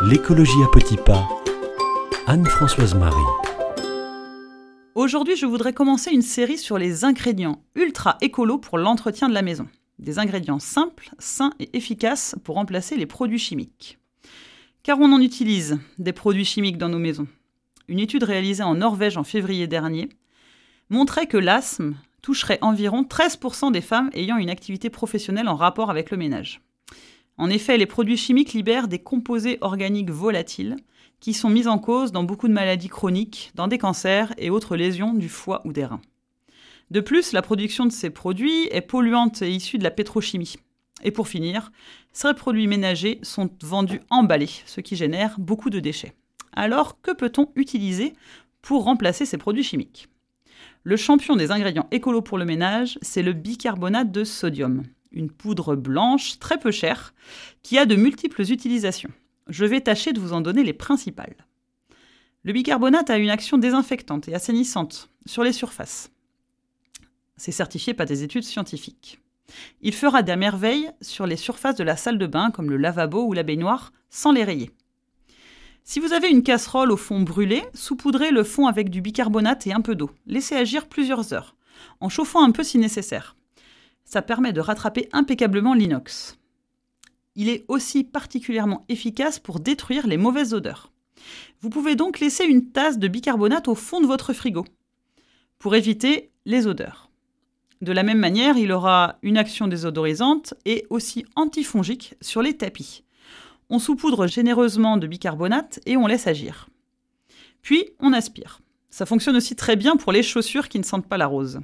L'écologie à petits pas. Anne-Françoise Marie. Aujourd'hui, je voudrais commencer une série sur les ingrédients ultra écolos pour l'entretien de la maison. Des ingrédients simples, sains et efficaces pour remplacer les produits chimiques. Car on en utilise des produits chimiques dans nos maisons. Une étude réalisée en Norvège en février dernier montrait que l'asthme toucherait environ 13% des femmes ayant une activité professionnelle en rapport avec le ménage. En effet, les produits chimiques libèrent des composés organiques volatiles qui sont mis en cause dans beaucoup de maladies chroniques, dans des cancers et autres lésions du foie ou des reins. De plus, la production de ces produits est polluante et issue de la pétrochimie. Et pour finir, ces produits ménagers sont vendus emballés, ce qui génère beaucoup de déchets. Alors, que peut-on utiliser pour remplacer ces produits chimiques ? Le champion des ingrédients écolos pour le ménage, c'est le bicarbonate de sodium, une poudre blanche très peu chère qui a de multiples utilisations. Je vais tâcher de vous en donner les principales. Le bicarbonate a une action désinfectante et assainissante sur les surfaces. C'est certifié par des études scientifiques. Il fera des merveilles sur les surfaces de la salle de bain comme le lavabo ou la baignoire sans les rayer. Si vous avez une casserole au fond brûlé, saupoudrez le fond avec du bicarbonate et un peu d'eau. Laissez agir plusieurs heures, en chauffant un peu si nécessaire. Ça permet de rattraper impeccablement l'inox. Il est aussi particulièrement efficace pour détruire les mauvaises odeurs. Vous pouvez donc laisser une tasse de bicarbonate au fond de votre frigo pour éviter les odeurs. De la même manière, il aura une action désodorisante et aussi antifongique sur les tapis. On saupoudre généreusement de bicarbonate et on laisse agir. Puis, on aspire. Ça fonctionne aussi très bien pour les chaussures qui ne sentent pas la rose.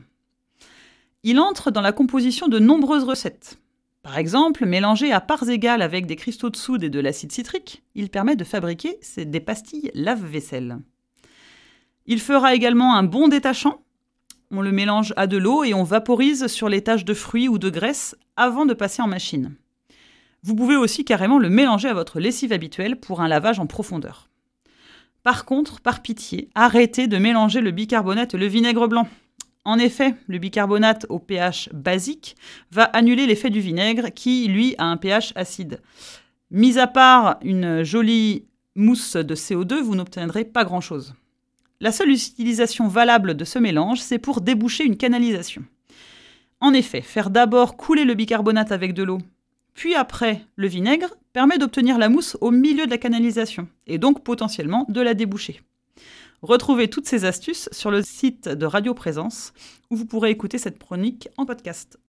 Il entre dans la composition de nombreuses recettes. Par exemple, mélangé à parts égales avec des cristaux de soude et de l'acide citrique, il permet de fabriquer des pastilles lave-vaisselle. Il fera également un bon détachant. On le mélange à de l'eau et on vaporise sur les taches de fruits ou de graisse avant de passer en machine. Vous pouvez aussi carrément le mélanger à votre lessive habituelle pour un lavage en profondeur. Par contre, par pitié, arrêtez de mélanger le bicarbonate et le vinaigre blanc. En effet, le bicarbonate au pH basique va annuler l'effet du vinaigre qui, lui, a un pH acide. Mis à part une jolie mousse de CO2, vous n'obtiendrez pas grand-chose. La seule utilisation valable de ce mélange, c'est pour déboucher une canalisation. En effet, faire d'abord couler le bicarbonate avec de l'eau, puis après le vinaigre, permet d'obtenir la mousse au milieu de la canalisation, et donc potentiellement de la déboucher. Retrouvez toutes ces astuces sur le site de Radio Présence, où vous pourrez écouter cette chronique en podcast.